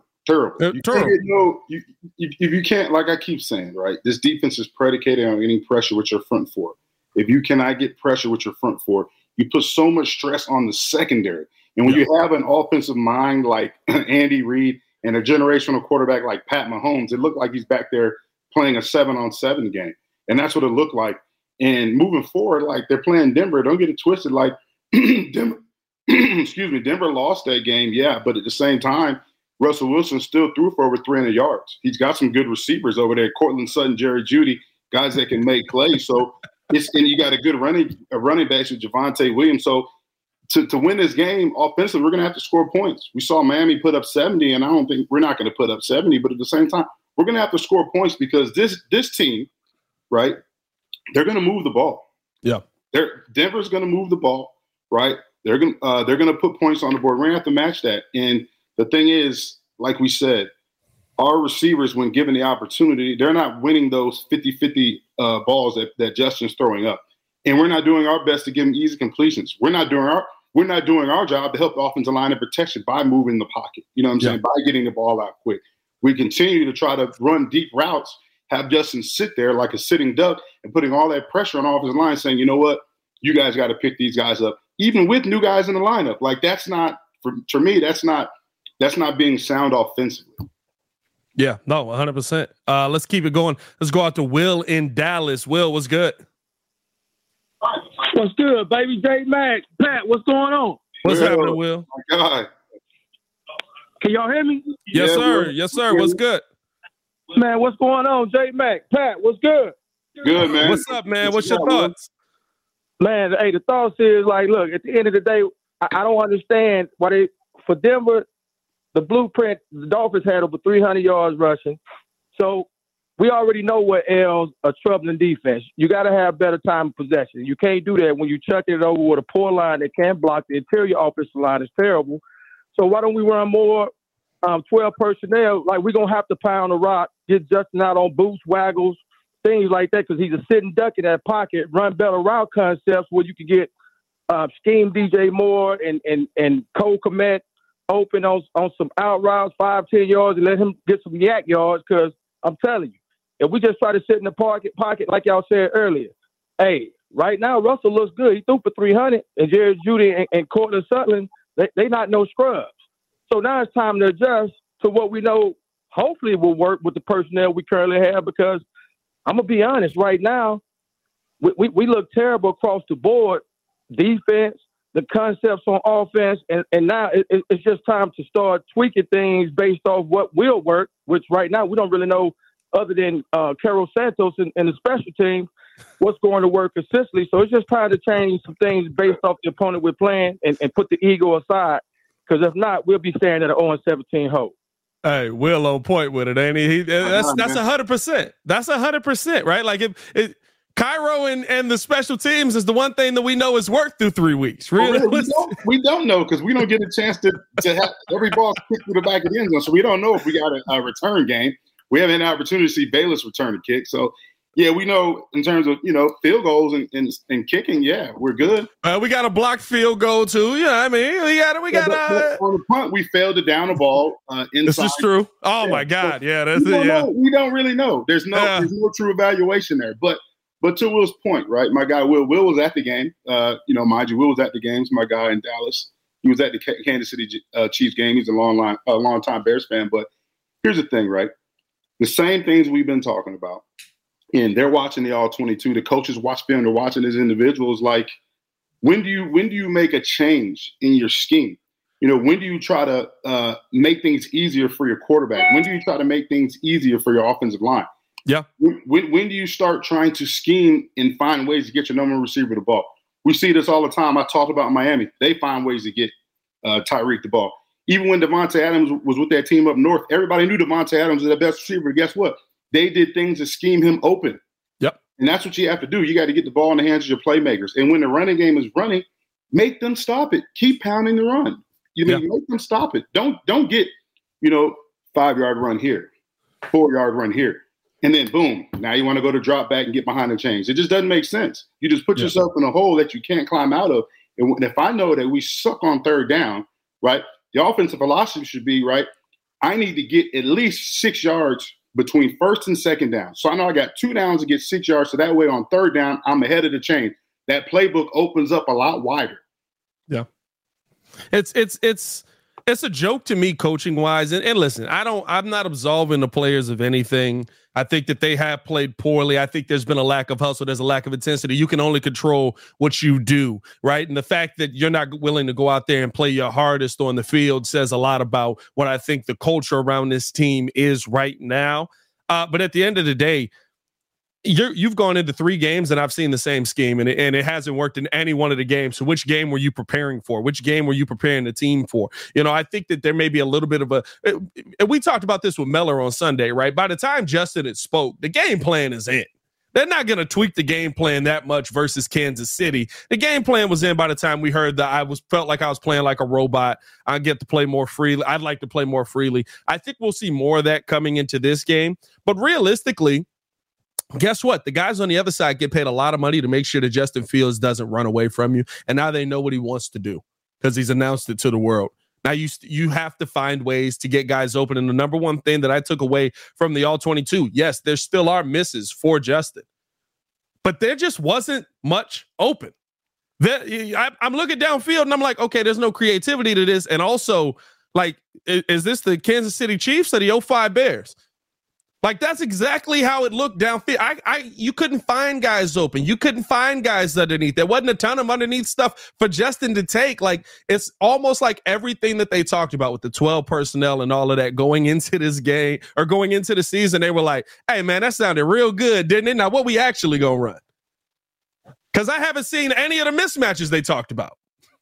If you can't, like I keep saying, right, this defense is predicated on getting pressure with your front four. If you cannot get pressure with your front four, you put so much stress on the secondary. And when you have an offensive mind like Andy Reid and a generational quarterback like Pat Mahomes, it looked like he's back there playing a 7-on-7 game. And that's what it looked like. And moving forward, like they're playing Denver. Don't get it twisted. Like Denver, Denver lost that game. Yeah. But at the same time, Russell Wilson still threw for over 300 yards. He's got some good receivers over there. Cortland Sutton, Jerry Jeudy, guys that can make plays. So and you got a good running back with Javonte Williams. So to win this game offensively, we're going to have to score points. We saw Miami put up 70, and I don't think we're not going to put up 70. But at the same time, we're going to have to score points because this team, right, they're going to move the ball. Yeah, Denver's going to move the ball, right? They're going to put points on the board. We're going to have to match that. And the thing is, like we said, our receivers, when given the opportunity, they're not winning those 50-50 balls that Justin's throwing up. And we're not doing our best to give them easy completions. We're not doing our job to help the offensive line in protection by moving the pocket. You know what I'm saying? By getting the ball out quick. We continue to try to run deep routes, have Justin sit there like a sitting duck and putting all that pressure on the offensive line saying, you know what, you guys got to pick these guys up, even with new guys in the lineup. Like that's not, for me, that's not being sound offensively. Yeah, no, 100%. Let's keep it going. Let's go out to Will in Dallas. Will, what's good? What's good, baby? J-Mac, Pat, what's going on? What's happening, Will? Oh my God. Can y'all hear me? Yes, sir. Will. Yes, sir. What's good? Man, what's going on, J-Mac? Pat, what's good? Good, man. What's up, man? What's your thoughts? Man, hey, the thoughts is like, look, at the end of the day, I don't understand why for Denver, the blueprint, the Dolphins had over 300 yards rushing. So we already know what ails a troubling defense. You got to have better time of possession. You can't do that when you chuck it over with a poor line that can't block. The interior offensive line is terrible. So why don't we run more 12 personnel? Like, we're going to have to pound the rock get Justin out on boost waggles, things like that, because he's a sitting duck in that pocket, run better route concepts where you can get scheme DJ Moore and Cole Kmet open on some out routes, 5-10 yards, and let him get some yak yards, because I'm telling you, if we just try to sit in the pocket like y'all said earlier, hey, right now Russell looks good. He threw for 300, and Jared Judy and Cortland Sutton, they not no scrubs. So now it's time to adjust to what we know hopefully will work with the personnel we currently have, because I'm going to be honest, right now, we look terrible across the board, defense, the concepts on offense, and now it's just time to start tweaking things based off what will work, which right now we don't really know, other than Carol Santos and the special team, what's going to work consistently. So it's just time to change some things based off the opponent we're playing and put the ego aside, because if not, we'll be staring at an 0-17 hole. Hey, Will on point with it, ain't he? That's 100%. That's 100%, right? Like if Cairo and the special teams is the one thing that we know has worked through 3 weeks. Really? We don't know, because we don't get a chance to have every ball kicked through the back of the end zone. So we don't know if we got a return game. We haven't had an opportunity to see Bayless return a kick. So, yeah, we know in terms of, field goals and kicking, yeah, we're good. We got a blocked field goal, too. Yeah, I mean, we got but on the punt, we failed to down the ball inside. This is true. Oh, my God. Yeah, that's it. Yeah. We don't really know. There's no true evaluation there. But to Will's point, right, my guy Will was at the game. Mind you, Will was at the game. He's my guy in Dallas. He was at the Kansas City Chiefs game. He's a long-time Bears fan. But here's the thing, right? The same things we've been talking about, and they're watching the All-22. The coaches watch film. They're watching as individuals. Like, when do you make a change in your scheme? When do you try to make things easier for your quarterback? When do you try to make things easier for your offensive line? Yeah. When do you start trying to scheme and find ways to get your number one receiver the ball? We see this all the time. I talked about Miami. They find ways to get Tyreek the ball. Even when Devontae Adams was with that team up north, everybody knew Devontae Adams was the best receiver. Guess what? They did things to scheme him open. Yep. And that's what you have to do. You got to get the ball in the hands of your playmakers. And when the running game is running, make them stop it. Keep pounding the run. Make them stop it. Don't get, 5-yard run here, 4-yard run here. And then boom, now you want to go to drop back and get behind the chains. It just doesn't make sense. You just put yourself in a hole that you can't climb out of. And if I know that we suck on third down, right, the offensive philosophy should be, right, I need to get at least 6 yards between first and second down. So I know I got 2 downs to get 6 yards. So that way on third down, I'm ahead of the chain. That playbook opens up a lot wider. Yeah. It's a joke to me, coaching wise. And listen, I'm not absolving the players of anything. I think that they have played poorly. I think there's been a lack of hustle. There's a lack of intensity. You can only control what you do, right? And the fact that you're not willing to go out there and play your hardest on the field says a lot about what I think the culture around this team is right now. But at the end of the day, you've gone into 3 games and I've seen the same scheme and it hasn't worked in any one of the games. So which game were you preparing for? Which game were you preparing the team for? I think that there may be a little bit of and we talked about this with Meller on Sunday, right? By the time Justin had spoke, the game plan is in. They're not going to tweak the game plan that much versus Kansas City. The game plan was in by the time we heard that felt like I was playing like a robot. I get to play more freely. I'd like to play more freely. I think we'll see more of that coming into this game. But realistically, guess what? The guys on the other side get paid a lot of money to make sure that Justin Fields doesn't run away from you. And now they know what he wants to do because he's announced it to the world. Now you have to find ways to get guys open. And the number one thing that I took away from the All-22, yes, there still are misses for Justin, but there just wasn't much open. I'm looking downfield and I'm like, okay, there's no creativity to this. And also, like, is this the Kansas City Chiefs or the 05 Bears? Like, that's exactly how it looked downfield. You couldn't find guys open. You couldn't find guys underneath. There wasn't a ton of underneath stuff for Justin to take. Like, it's almost like everything that they talked about with the 12 personnel and all of that going into this game or going into the season, they were like, hey, man, that sounded real good, didn't it? Now, what we actually gonna run? Because I haven't seen any of the mismatches they talked about.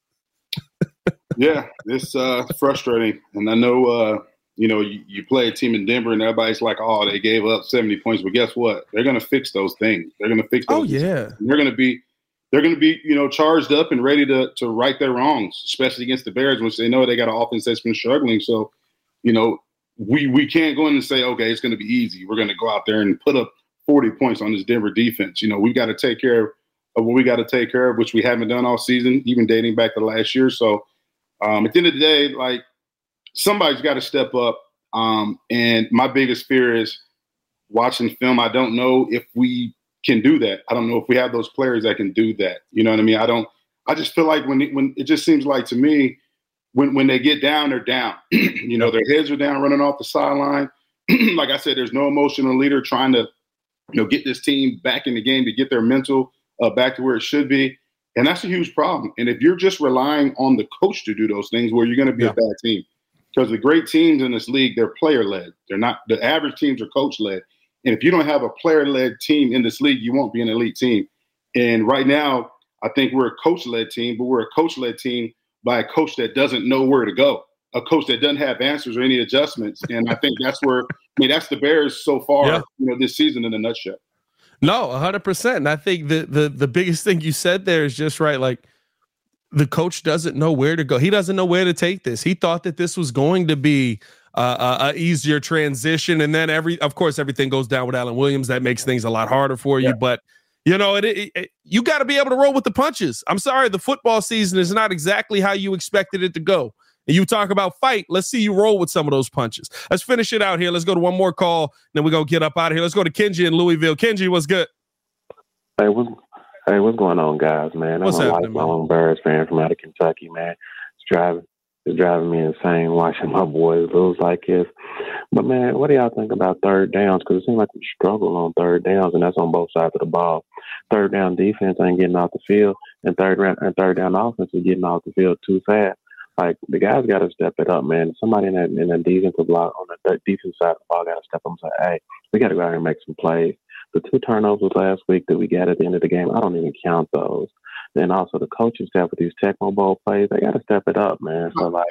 Yeah, it's frustrating. And I know you play a team in Denver and everybody's like, oh, they gave up 70 points. But guess what? They're going to fix those things. They're going to fix those. Oh, yeah. They're going to be, charged up and ready to right their wrongs, especially against the Bears, which they know they got an offense that's been struggling. So, we can't go in and say, okay, it's going to be easy. We're going to go out there and put up 40 points on this Denver defense. You know, we've got to take care of what we got to take care of, which we haven't done all season, even dating back to last year. So at the end of the day, like, somebody's got to step up. And my biggest fear is watching film. I don't know if we can do that. I don't know if we have those players that can do that. You know what I mean? I just feel like when it just seems like to me, when they get down, they're down. You know, their heads are down, running off the sideline. Like I said, there's no emotional leader trying to, you know, get this team back in the game to get their mental back to where it should be. And that's a huge problem. And if you're just relying on the coach to do those things, well, you're going to be a bad team. Because the great teams in this league, they're player-led. They're not – the average teams are coach-led. And if you don't have a player-led team in this league, you won't be an elite team. And right now, I think we're a coach-led team, but we're a coach-led team by a coach that doesn't know where to go, a coach that doesn't have answers or any adjustments. And I think that's where – I mean, that's the Bears so far, you know, this season in a nutshell. No, 100%. And I think the biggest thing you said there is just right. Like, the coach doesn't know where to go. He doesn't know where to take this. He thought that this was going to be a easier transition. And then of course, everything goes down with Alan Williams. That makes things a lot harder for you. But, you know, you got to be able to roll with the punches. I'm sorry, the football season is not exactly how you expected it to go. And you talk about fight. Let's see you roll with some of those punches. Let's finish it out here. Let's go to one more call. Then we're going to get up out of here. Let's go to Kenji in Louisville. Kenji, what's good? Hey, what's going on, guys, man? I'm a lifelong Bears fan from out of Kentucky, man. It's driving me insane watching my boys lose like this. But, man, what do y'all think about third downs? Because it seems like we struggle on third downs, and that's on both sides of the ball. Third down defense ain't getting off the field, and third down offense is getting off the field too fast. Like, the guys got to step it up, man. Somebody in the defensive block on the defense side of the ball got to step up and say, hey, we got to go out here and make some plays. The 2 turnovers last week that we got at the end of the game, I don't even count those. Then also the coaching staff with these Tecmo Bowl plays, they got to step it up, man. So, like,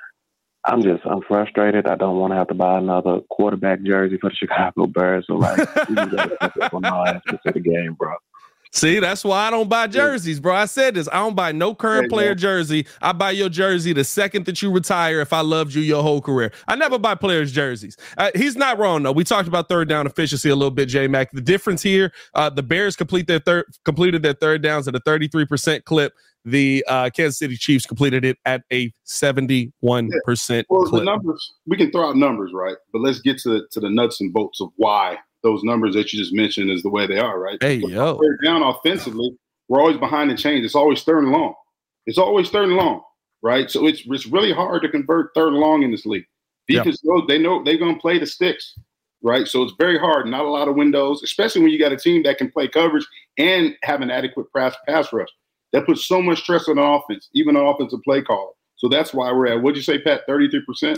I'm frustrated. I don't want to have to buy another quarterback jersey for the Chicago Bears. So, like, we just got to step up on my ass to the game, bro. See, that's why I don't buy jerseys, bro. I said this. I don't buy no current player jersey. I buy your jersey the second that you retire if I loved you your whole career. I never buy players' jerseys. He's not wrong, though. We talked about third down efficiency a little bit, J-Mac. The difference here, the Bears completed their third downs at a 33% clip. The Kansas City Chiefs completed it at a 71% Well, clip. The numbers, we can throw out numbers, right? But let's get to the nuts and bolts of why those numbers that you just mentioned is the way they are, right? Hey, yo. Third down offensively, we're always behind the chains. It's always third and long. It's always third and long, right? So it's really hard to convert third and long in this league. Defense, they know they're going to play the sticks, right? So it's very hard. Not a lot of windows, especially when you got a team that can play coverage and have an adequate pass rush. That puts so much stress on the offense, even an offensive play caller. So that's why we're at, what'd you say, Pat, 33%?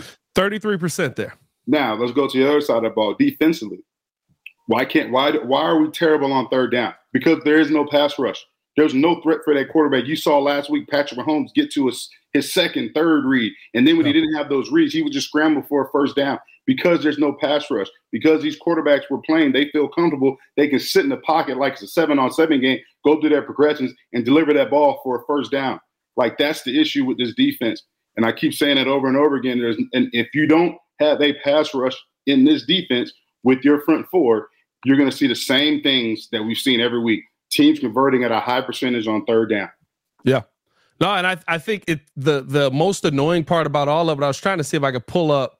33% there. Now, let's go to the other side of the ball, defensively. Why are we terrible on third down? Because there is no pass rush. There's no threat for that quarterback. You saw last week Patrick Mahomes get to his second, third read. And then when he didn't have those reads, he would just scramble for a first down because there's no pass rush. Because these quarterbacks were playing, they feel comfortable. They can sit in the pocket like it's a 7-on-7 game, go through their progressions, and deliver that ball for a first down. Like, that's the issue with this defense. And I keep saying it over and over again. And if you don't have a pass rush in this defense with your front four, you're going to see the same things that we've seen every week. Teams converting at a high percentage on third down. Yeah. No, and I think the most annoying part about all of it, I was trying to see if I could pull up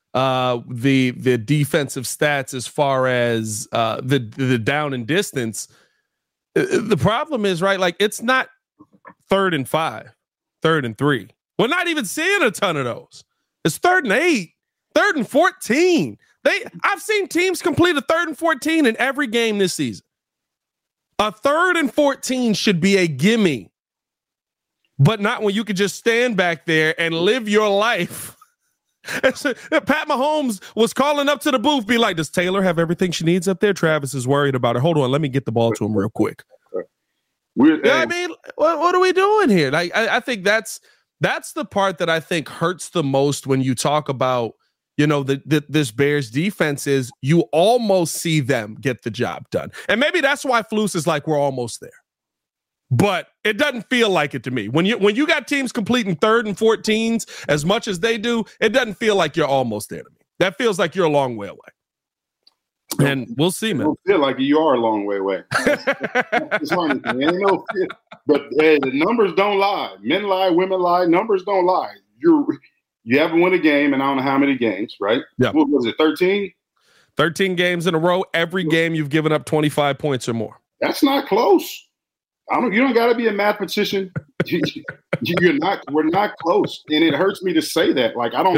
the defensive stats as far as the down and distance. The problem is, right, like, it's not 3rd and 5, 3rd and 3. We're not even seeing a ton of those. It's 3rd and 8, 3rd and 14. I've seen teams complete a 3rd and 14 in every game this season. A 3rd and 14 should be a gimme, but not when you can just stand back there and live your life. Pat Mahomes was calling up to the booth, be like, does Taylor have everything she needs up there? Travis is worried about it. Hold on, let me get the ball to him real quick. I mean, what are we doing here? Like, I think that's the part that I think hurts the most when you talk about, you know, this Bears defense is you almost see them get the job done. And maybe that's why Flus is like, we're almost there. But it doesn't feel like it to me. When you got teams completing 3rd and 14s as much as they do, it doesn't feel like you're almost there to me. That feels like you're a long way away. And we'll see, man. I don't feel like you are a long way away. It's funny, man. But hey, the numbers don't lie. Men lie, women lie. Numbers don't lie. You haven't won a game, and I don't know how many games, right? Yeah. What was it, 13? 13 games in a row. Every game you've given up 25 points or more. That's not close. You don't got to be a mathematician. We're not close. And it hurts me to say that. Like, I'm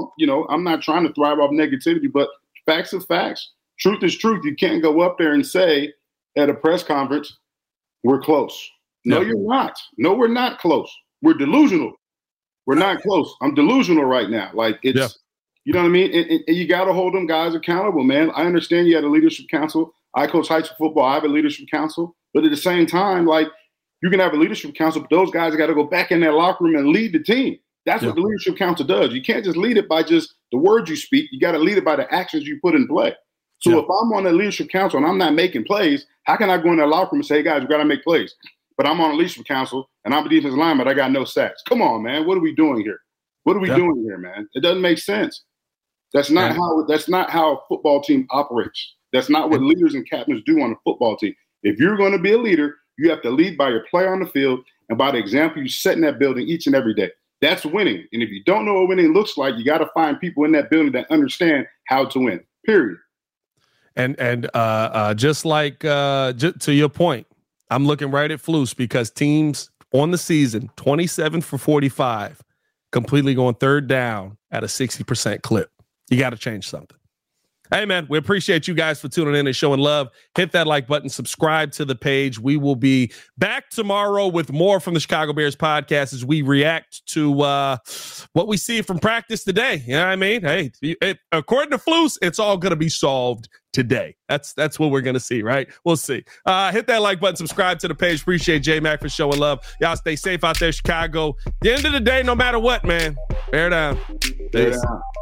not trying to thrive off negativity, but facts are facts. Truth is truth. You can't go up there and say at a press conference, we're close. No, you're not. No, we're not close. We're delusional. We're not close. I'm delusional right now. Like, it's, you know what I mean? And you got to hold them guys accountable, man. I understand you had a leadership council. I coach high school football. I have a leadership council. But at the same time, like, you can have a leadership council, but those guys got to go back in that locker room and lead the team. That's what the leadership council does. You can't just lead it by just the words you speak. You got to lead it by the actions you put in play. So if I'm on the leadership council and I'm not making plays, how can I go in that locker room and say, hey, guys, we got to make plays? But I'm on a leadership council and I'm a defensive lineman, but I got no sacks. Come on, man. What are we doing here? What are we doing here, man? It doesn't make sense. That's not how a football team operates. That's not what leaders and captains do on a football team. If you're going to be a leader, you have to lead by your play on the field and by the example you set in that building each and every day. That's winning. And if you don't know what winning looks like, you got to find people in that building that understand how to win, period. And just like to your point, I'm looking right at Flus because teams on the season, 27 for 45, completely going third down at a 60% clip. You got to change something. Hey, man, we appreciate you guys for tuning in and showing love. Hit that like button, subscribe to the page. We will be back tomorrow with more from the Chicago Bears podcast as we react to what we see from practice today. You know what I mean? Hey, according to Flus, it's all going to be solved today. That's what we're going to see, right? We'll see. Hit that like button, subscribe to the page. Appreciate J-Mac for showing love. Y'all stay safe out there, Chicago. At the end of the day, no matter what, man, bear down. Bear down.